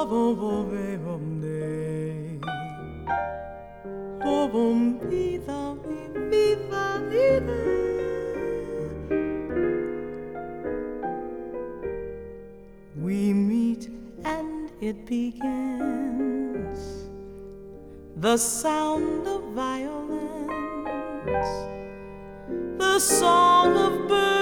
We meet and it begins, the sound of violins, the song of birds.